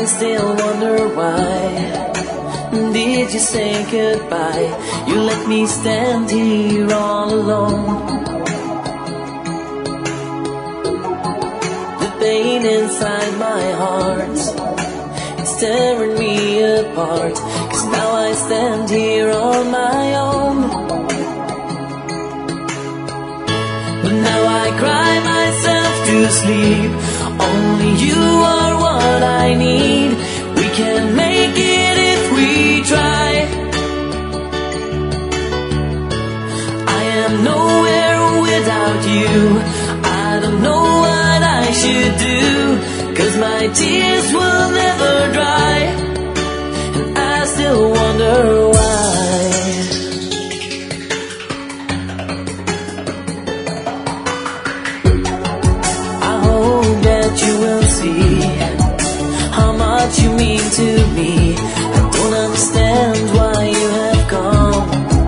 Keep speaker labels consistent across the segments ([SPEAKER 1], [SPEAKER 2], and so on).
[SPEAKER 1] I still wonder why did you say goodbye? You let me stand here all alone. The pain inside my heart, it's tearing me apart. 'Cause now I stand here on my own. But now I cry myself to sleep. Only you are what I need. We can make it if we try. I am nowhere without you. I don't know what I should do, 'cause my tears will never dry, and I still wonder why. I hope that you will see how much you mean to me. I don't understand why you have gone.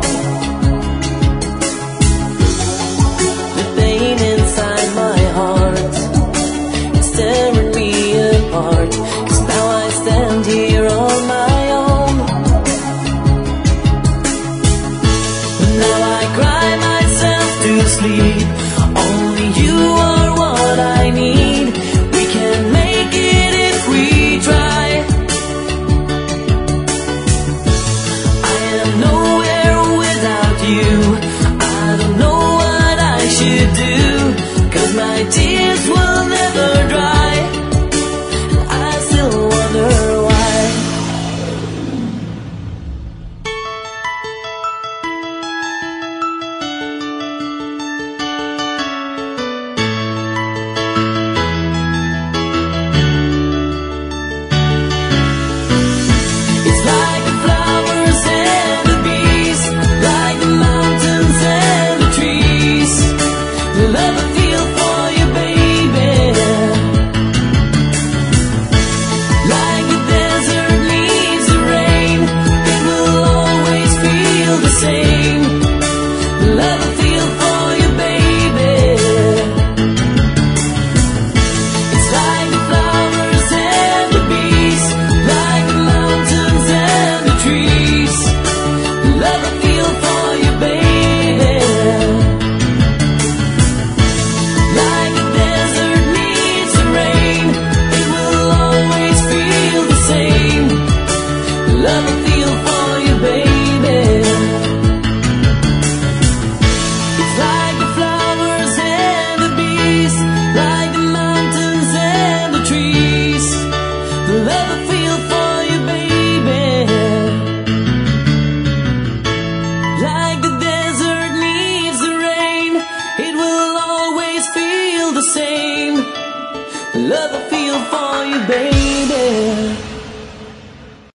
[SPEAKER 1] The pain inside my heart, it's tearing me apart. 'Cause now I stand here on my own. Now I cry myself to sleep. Only you are what I need. We can make it if we try. I am nowhere without you. I don't know what I should do, 'cause my tears will